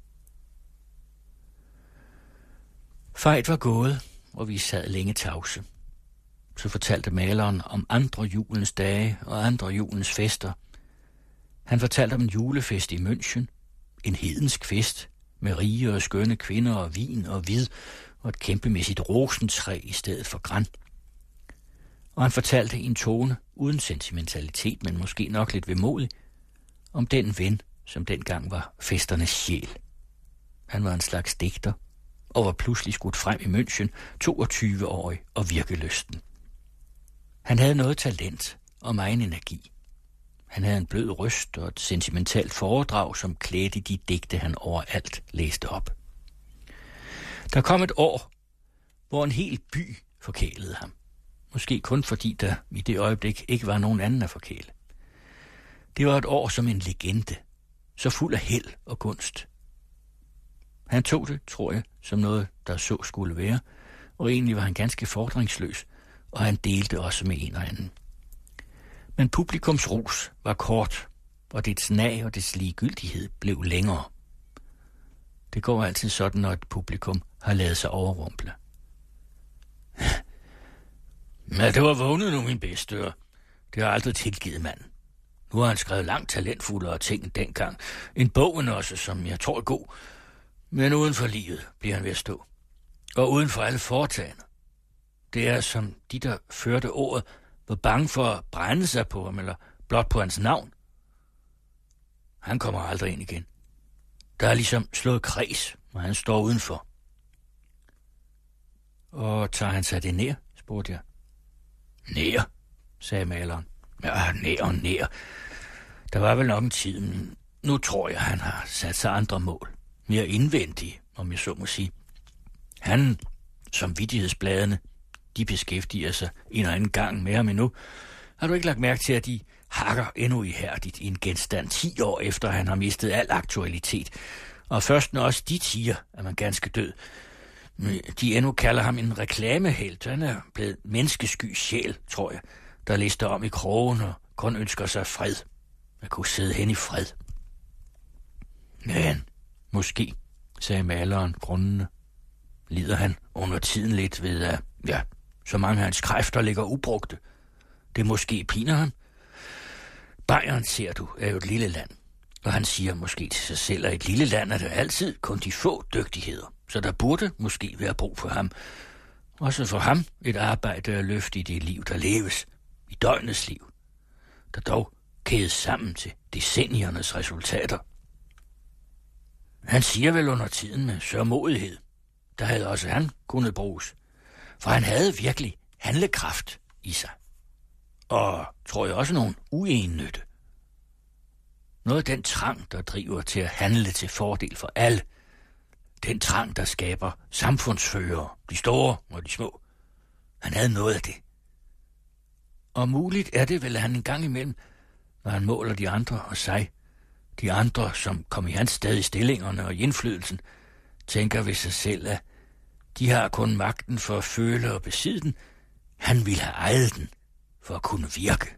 S4: Fejt var gået, og vi sad længe tavse. Så fortalte maleren om andre julens dage og andre julens fester. Han fortalte om en julefest i München, en hedensk fest med rige og skønne kvinder og vin og hvid og et kæmpemæssigt rosentræ i stedet for gran. Og han fortalte i en tone uden sentimentalitet, men måske nok lidt vemodig, om den ven, som dengang var festernes sjæl. Han var en slags digter og var pludselig skudt frem i München, toogtyve-årig og virkelysten. Han havde noget talent og megen energi. Han havde en blød røst og et sentimentalt foredrag, som klædte de digte, han overalt læste op. Der kom et år, hvor en hel by forkælede ham. Måske kun fordi der i det øjeblik ikke var nogen anden at forkæle. Det var et år som en legende, så fuld af held og gunst. Han tog det, tror jeg, som noget, der så skulle være, og egentlig var han ganske fordringsløs, og han delte også med en og anden. Men publikums ros var kort, og dets nag og dets ligegyldighed blev længere. Det går altid sådan, når et publikum har ladet sig overrumple. Ja, det var vågnet nu, min bedste, og det har aldrig tilgivet manden. Nu har han skrevet langt talentfuldere ting end dengang. En bogen også, som jeg tror er god. Men uden for livet bliver han ved at stå. Og uden for alle foretagender. Det er som de, der førte ordet, var bange for at brænde sig på ham, eller blot på hans navn. Han kommer aldrig ind igen. Der er ligesom slået kreds, og han står udenfor. Og tager han sig det nær, spurgte jeg. Nær, sagde maleren. Ja, nær og nær. Der var vel nok en tid, men nu tror jeg, han har sat sig andre mål. Mere indvendige, om jeg så må sige. Han, som vittighedsbladene, de beskæftiger sig en og anden gang med ham endnu. Har du ikke lagt mærke til, at de hakker endnu ihærdigt i en genstand ti år efter, han har mistet al aktualitet? Og først når også de siger, at man ganske død. De endnu kalder ham en reklamehelt. Han er blevet menneskesky sjæl, tror jeg, der lister om i krogen og kun ønsker sig fred. At kunne sidde hen i fred. Men, måske, sagde maleren grundende, lider han under tiden lidt ved, at ja, så mange af hans kræfter ligger ubrugte. Det måske piner ham. Bayern, ser du, er jo et lille land. Og han siger måske til sig selv, at et lille land er der altid kun de få dygtigheder. Så der burde måske være brug for ham. Også for ham et arbejde at løfte i det liv, der leves. I døgnets liv. Der dog kædes sammen til decenniernes resultater. Han siger vel under tiden med sørmodighed. Der havde også han kunnet bruges. For han havde virkelig handlekraft i sig. Og tror jeg også nogen uennytte. Noget af den trang, der driver til at handle til fordel for alle. Den trang, der skaber samfundsførere, de store og de små. Han havde noget af det. Og muligt er det vel, at han en gang imellem, når han måler de andre og sig, de andre, som kom i hans sted i stillingerne og i indflydelsen, tænker ved sig selv, at de har kun magten for at føle og besidde den. Han ville have ejet den for at kunne virke.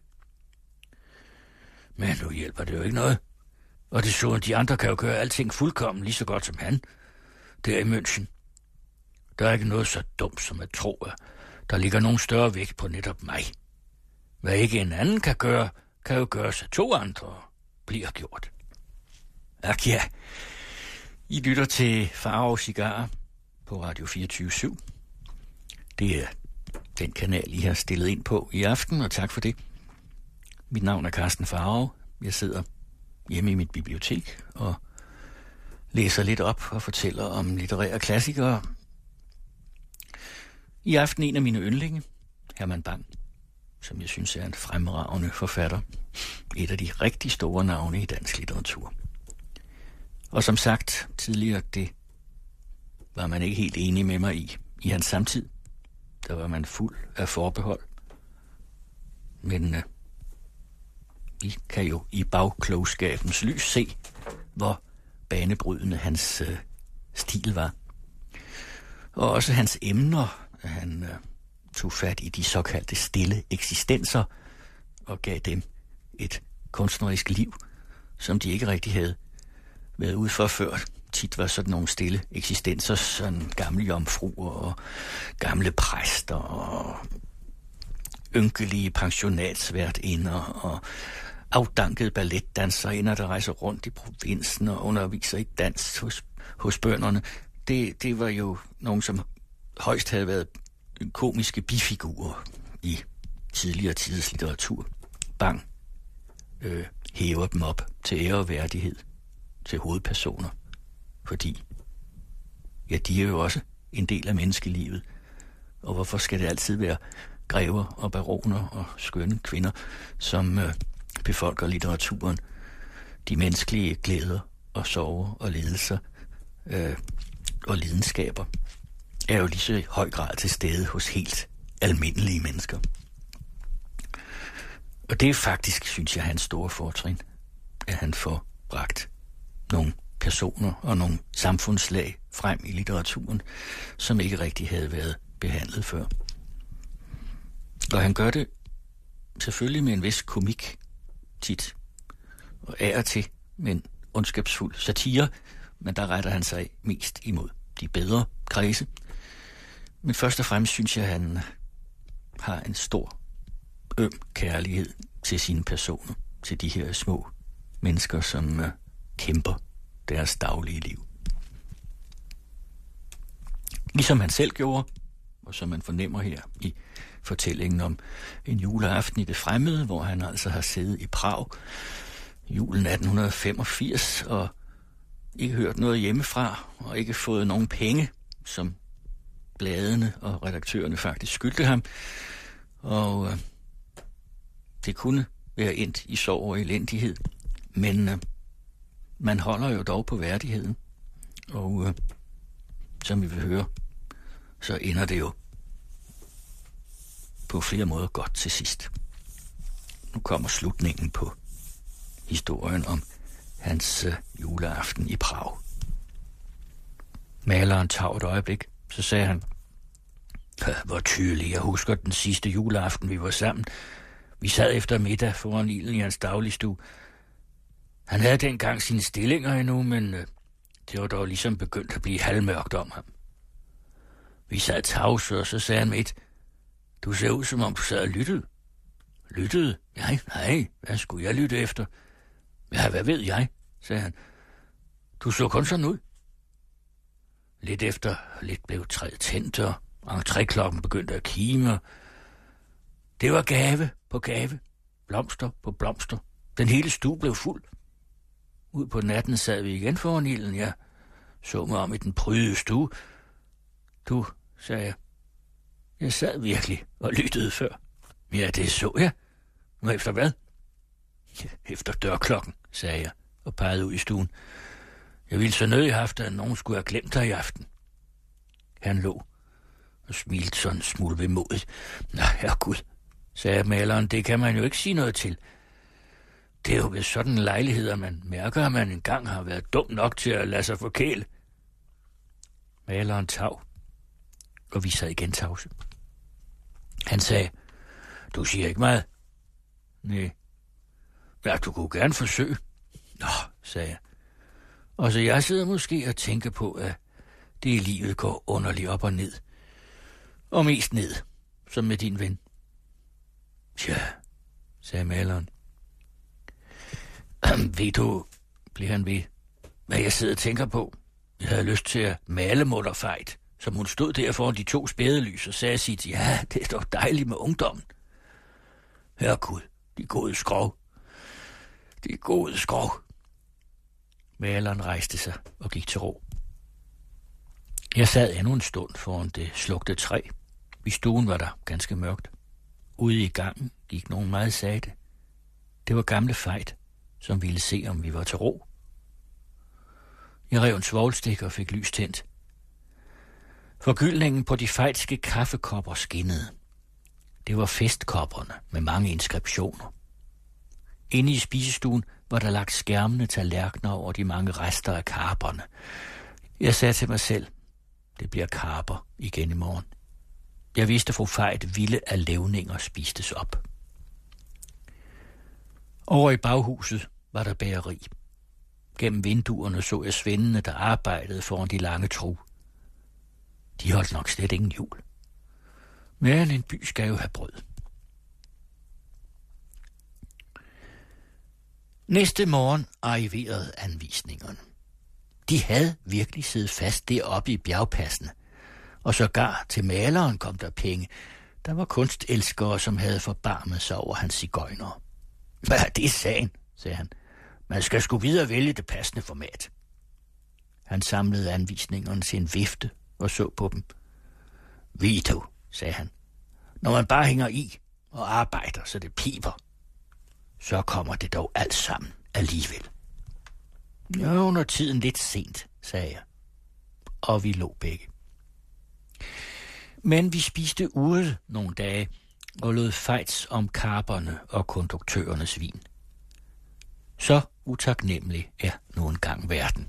S4: Men nu hjælper det jo ikke noget. Og det så, at de andre kan jo gøre alting fuldkommen lige så godt som han. Der i München. Der er ikke noget så dumt som at tro, at der ligger nogen større vægt på netop mig. Hvad ikke en anden kan gøre, kan jo gøres af to andre og bliver gjort. Ak ja, I lytter til Faro Cigarer på Radio fireogtyve syv. Det er den kanal, I har stillet ind på i aften, og tak for det. Mit navn er Carsten Faro. Jeg sidder hjemme i mit bibliotek og læser lidt op og fortæller om litterære klassikere. I aften en af mine yndlinge, Herman Bang, som jeg synes er en fremragende forfatter. Et af de rigtig store navne i dansk litteratur. Og som sagt tidligere, det var man ikke helt enig med mig i. I hans samtid, der var man fuld af forbehold. Men øh, vi kan jo i bagklogskabens lys se, hvor banebrydende hans øh, stil var. Og også hans emner. Han øh, tog fat i de såkaldte stille eksistenser og gav dem et kunstnerisk liv, som de ikke rigtig havde været ude for før. Tit var sådan nogle stille eksistenser, sådan gamle jomfruer og gamle præster og ynkelige pensionatsværtinder og afdankede balletdanserinder, der rejser rundt i provinsen og underviser i dans hos, hos bønderne. Det, det var jo nogen, som højst havde været komiske bifigurer i tidligere tiders litteratur. Bang øh, hæver dem op til ære og værdighed, til hovedpersoner. Fordi, ja, de er jo også en del af menneskelivet. Og hvorfor skal det altid være grever og baroner og skønne kvinder, som øh, befolker litteraturen? De menneskelige glæder og sorger og lidelser øh, og lidenskaber er jo lige så i høj grad til stede hos helt almindelige mennesker. Og det er faktisk, synes jeg, hans store fortrin, at han får bragt nogle personer og nogle samfundslag frem i litteraturen, som ikke rigtig havde været behandlet før. Og han gør det selvfølgelig med en vis komik tit, og af og til med en ondskabsfuld satire, men der retter han sig mest imod de bedre kredse. Men først og fremmest synes jeg, at han har en stor, øm kærlighed til sine personer, til de her små mennesker, som uh, kæmper deres daglige liv. Ligesom han selv gjorde, og som man fornemmer her i fortællingen om en juleaften i det fremmede, hvor han altså har siddet i Prag julen atten femogfirs og ikke hørt noget hjemmefra, og ikke fået nogen penge, som bladene og redaktørerne faktisk skyldte ham. Og øh, det kunne være endt i sorg og elendighed. Men øh, man holder jo dog på værdigheden. Og øh, som vi vil høre, så ender det jo på flere måder godt til sidst. Nu kommer slutningen på historien om hans øh, juleaften i Prag. Maleren tog et øjeblik, så sagde han, hvor tydeligt, jeg husker den sidste juleaften, vi var sammen. Vi sad efter middag foran ilden i hans dagligstue. Han havde dengang sine stillinger endnu, men øh, det var dog ligesom begyndt at blive halvmørkt om ham. Vi sad tavse, og så sagde han midt, du ser ud, som om du sad og lyttede. Lyttede? Jeg? Nej, hvad skulle jeg lytte efter? Ja, hvad ved jeg, sagde han. Du så kun sådan ud. Lidt efter, lidt blev træet tændt, og entréklokken begyndte at kime. Det var gave på gave, blomster på blomster. Den hele stue blev fuld. Ud på natten sad vi igen foran ilden. Jeg så mig om i den prydede stue. Du, sagde jeg. Jeg sad virkelig og lyttede før. Ja, det så jeg. Og efter hvad? Efter dørklokken, sagde jeg og pegede ud i stuen. Jeg ville så nødig have haft, at nogen skulle have glemt dig i aften. Han lå og smilte sådan en smule vemodigt. Nå, herregud, sagde maleren, det kan man jo ikke sige noget til. Det er jo ved sådan en lejlighed, at man mærker, at man engang har været dum nok til at lade sig forkæle. Maleren tav, og vi sad igen tavse. Han sagde, du siger ikke meget. Nej. Ja, du kunne gerne forsøge. Nå, sagde jeg. Og så jeg sidder måske og tænker på, at det i livet går underligt op og ned. Og mest ned, som med din ven. Ja, sagde maleren. Ved du, blev han ved, hvad jeg sidder og tænker på? Jeg havde lyst til at male Mutterfejt, som hun stod der foran de to spædelys og sagde sit, ja, det er dog dejligt med ungdommen. Herregud, de gode skrov. De gode skrov. Maleren rejste sig og gik til ro. Jeg sad endnu en stund foran det slugte træ. I stuen var der ganske mørkt. Ude i gangen gik nogen meget sagte. Det var gamle Fejt, som ville se, om vi var til ro. Jeg rev en svovlstik og fik lys tændt. Forgyldningen på de fejtske kaffekopper skinnede. Det var festkopperne med mange inskriptioner. Inde i spisestuen var der lagt skærmende tallerkener over de mange rester af karperne. Jeg sagde til mig selv, det bliver karper igen i morgen. Jeg vidste, at fru Fejt ville af levninger spistes op. Over i baghuset var der bageri. Gennem vinduerne så jeg svendene, der arbejdede foran de lange tru. De holdt nok slet ingen jul. Men en by skal jo have brød. Næste morgen arriverede anvisningerne. De havde virkelig siddet fast deroppe i bjergpassene, og sågar til maleren kom der penge. Der var kunstelskere, som havde forbarmet sig over hans sigøjnere. Hvad er det sagen, sagde han. Man skal sgu videre vælge det passende format. Han samlede anvisningerne til en vifte og så på dem. Ved du, sagde han, når man bare hænger i og arbejder, så det piber, så kommer det dog alt sammen alligevel. Ja, under tiden lidt sent, sagde jeg. Og vi lå begge. Men vi spiste ude nogle dage og lod fejts om karperne og konduktørernes vin. Så utaknemmelig er nu engang verden.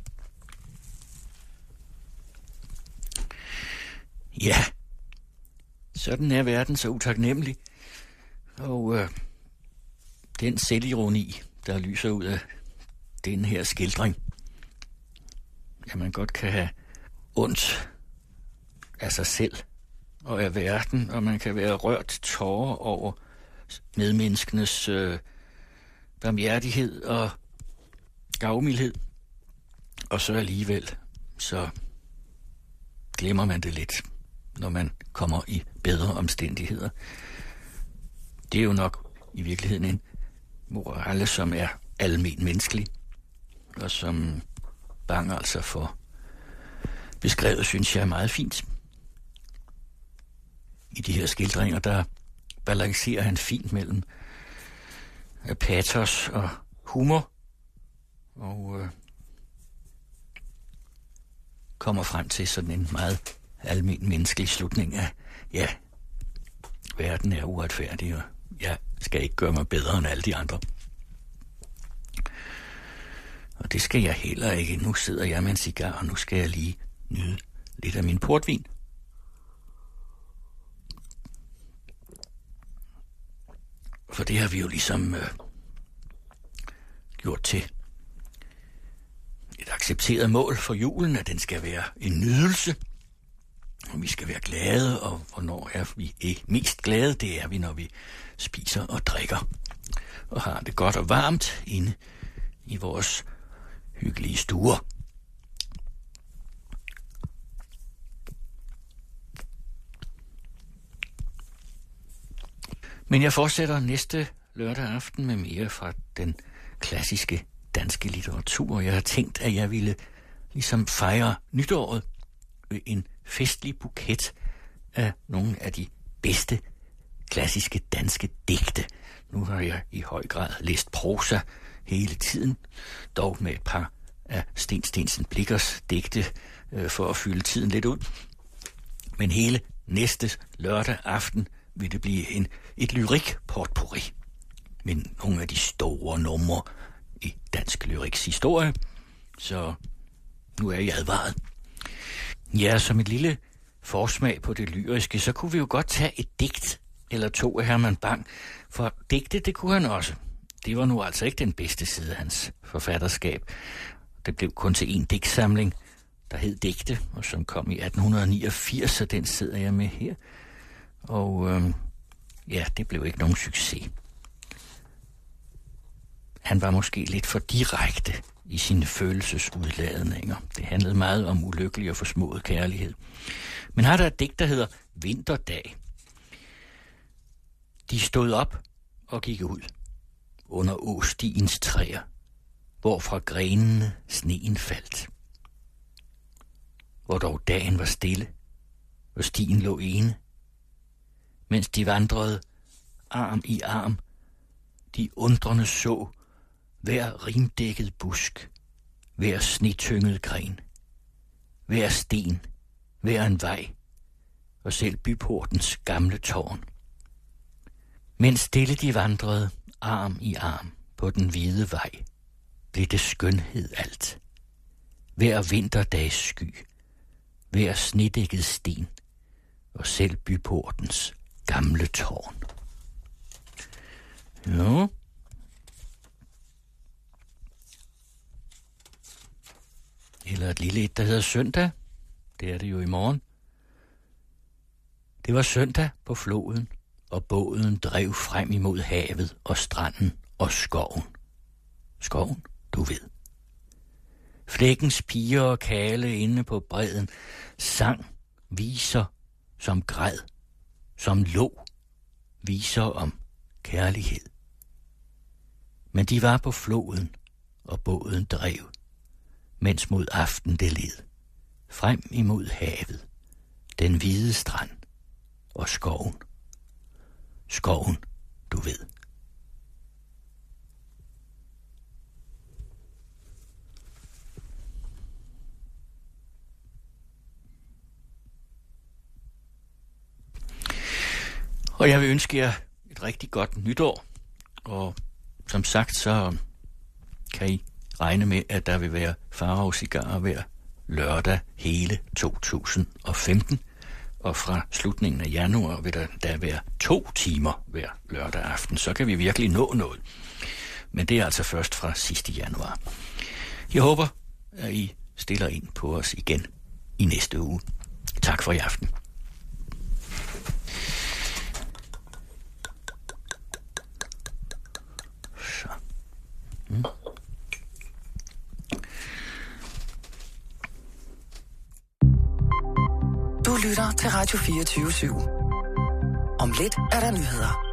S4: Ja, sådan er verden så utaknemmelig. Og øh, den selvironi, der lyser ud af den her skildring, at man godt kan have ondt af sig selv og af verden, og man kan være rørt til tårer over medmenneskenes øh, barmhjertighed og gavmildhed, og så alligevel, så glemmer man det lidt, når man kommer i bedre omstændigheder. Det er jo nok i virkeligheden en morale, som er almen menneskelig, og som Bang altså for beskrevet, synes jeg, er meget fint. I de her skildringer, der balancerer han fint mellem patos og humor, og øh, kommer frem til sådan en meget almen menneskelig slutning af, ja, verden er uretfærdig, og jeg skal ikke gøre mig bedre end alle de andre. Og det skal jeg heller ikke. Nu sidder jeg med en cigar, og nu skal jeg lige nyde lidt af min portvin. For det har vi jo ligesom øh, gjort til et accepteret mål for julen, at den skal være en nydelse. Og vi skal være glade, og hvornår er vi ikke mest glade, det er vi, når vi spiser og drikker. Og har det godt og varmt inde i vores hyggelige stuer. Men jeg fortsætter næste lørdag aften med mere fra den klassiske danske litteratur. Jeg har tænkt, at jeg ville ligesom fejre nytåret ved en festlig buket af nogle af de bedste klassiske danske digte. Nu har jeg i høj grad læst prosa hele tiden, dog med et par af Sten Stensen Blichers digte øh, for at fylde tiden lidt ud. Men hele næste lørdag aften vil det blive en, et lyrik-portpourri med nogle af de store numre i dansk lyriks historie. Så nu er jeg advaret. Ja, som et lille forsmag på det lyriske, så kunne vi jo godt tage et digt eller to af Herman Bang, for digte, det kunne han også. Det var nu altså ikke den bedste side af hans forfatterskab. Det blev kun til en digtsamling, der hed Digte, og som kom i atten niogfirs, så den sidder jeg med her. Og øh, ja, det blev ikke nogen succes. Han var måske lidt for direkte i sine følelsesudladninger. Det handlede meget om ulykkelig og forsmået kærlighed. Men har der et digt, der hedder Vinterdag. De stod op og gik ud under åstigens træer, hvor fra grenene sneen faldt. Hvor dog dagen var stille, og stien lå ene, mens de vandrede arm i arm, de undrende så hver rimdækket busk, hver snetynget gren, hver sten, hver en vej, og selv byportens gamle tårn. Mens stille de vandrede arm i arm på den hvide vej, blev det skønhed alt. Hver vinterdags sky, hver snedækket sten, og selv byportens gamle tårn. Jo. Eller et lille et, der hedder Søndag. Det er det jo i morgen. Det var søndag på floden, og båden drev frem imod havet og stranden og skoven. Skoven, du ved. Flækkens piger og kale inde på bredden sang viser som græd, som lå, viser om kærlighed. Men de var på floden, og båden drev, mens mod aften det led, frem imod havet, den hvide strand og skoven. Skoven, du ved. Og jeg vil ønske jer et rigtig godt nytår, og som sagt, så kan I regne med, at der vil være Farao-cigarer hver lørdag hele to tusind og femten, og fra slutningen af januar vil der, der være to timer hver lørdag aften. Så kan vi virkelig nå noget. Men det er altså først fra sidste januar. Jeg håber, at I stiller ind på os igen i næste uge. Tak for i aften. Så. Mm.
S3: Du lytter til Radio fireogtyve syv. Om lidt er der nyheder.